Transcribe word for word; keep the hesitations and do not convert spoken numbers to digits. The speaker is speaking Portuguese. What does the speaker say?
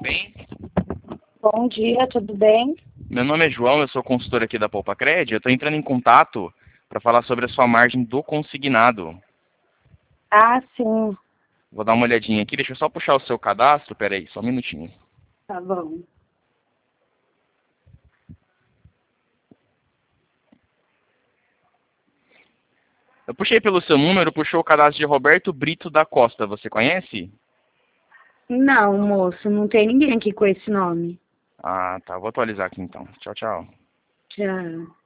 bem? Bom dia, tudo bem? Meu nome é João, eu sou consultor aqui da Poupa Cred. Eu estou entrando em contato para falar sobre a sua margem do consignado. Ah, sim, Vou dar uma olhadinha aqui, deixa eu só puxar o seu cadastro, peraí, só um minutinho. tá bom. Eu puxei pelo seu número, puxou o cadastro de Roberto Brito da Costa, você conhece? Não, moço, não tem ninguém aqui com esse nome. Ah, tá, vou atualizar aqui então. Tchau, tchau. Tchau.